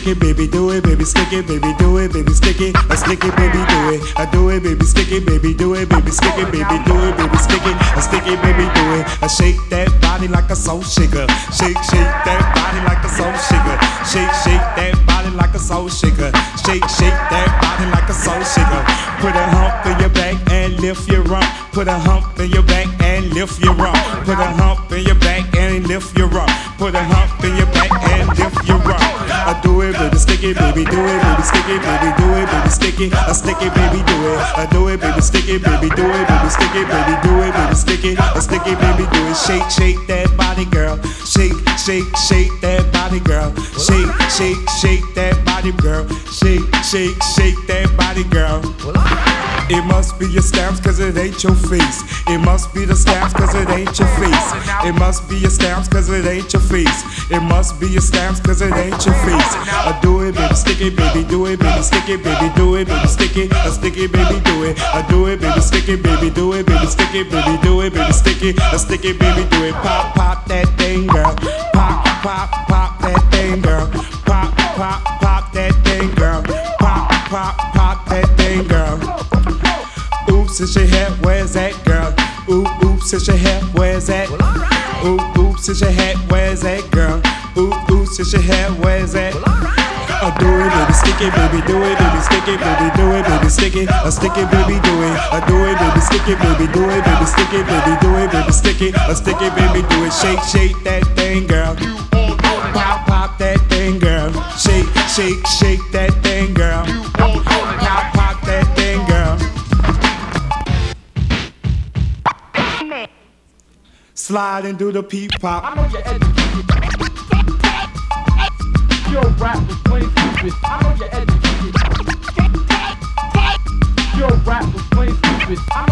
it, baby, do it, baby, stick it, baby, do it, baby, stick it, stick it, baby, do it, I do it, baby, stick it, baby, do it, baby, stick it, baby, do it, baby, stick it, stick it, baby, do it, I shake that body like a soul shaker, shake, shake that body like a soul shaker, shake, shake that body like a soul shaker, shake, shake that body like a soul shaker, put a hump in your back and lift your rump, put a hump in your back and lift your rump, put a hump in your back and lift your rump, put a hump in your back and lift your rump. I do it, baby, stick it, baby, do it, baby, stick it, baby, do it, baby, stick it, I stick it, baby, do it, I do it, baby, stick it, baby, do it, baby, stick it, baby, do it, baby, stick it, I stick it, baby, do it, shake, shake that body, girl, shake, shake, shake that body, girl, shake, shake, shake that body, girl, shake, shake, shake that body, girl. It must be your stamps cause it ain't your face. It must be the stamps cause it ain't your face. It must be your stamps cause it ain't your face. It must be your stamps cause it ain't your face. I do it, baby, stick it, baby, do it, baby, stick it, baby, do it, baby, stick it, I stick it, baby, do it. I do it, baby, stick it, baby, do it, baby, stick it, baby, do it, baby, stick it, I stick it, baby, do it. Pop, pop that thing, girl. Pop, pop, pop that thing, girl. Pop, pop, pop that thing, girl. Pop, pop, pop that thing, girl. Oops, it's your hair, where's that, girl? Oops, it's your hair, where's that? Oops, it's your hair, where's that, girl? Oops, it's your hair, where's that? I do it, baby, stick it, baby, do it, baby, stick it, baby, do it, baby, stick it, I stick it, baby, do it, I do it, baby, stick it, baby, do it, baby, stick it, baby, do it, baby, stick it, I stick it, baby, do it, shake, shake that thing, girl. Pop, pop that thing, girl. Shake, shake, shake that thing, girl. Pop, pop that thing, girl. Slide and do the peep pop. I know you're educated. Your rap was plain stupid. I know you're educated. Your rap was plain stupid. I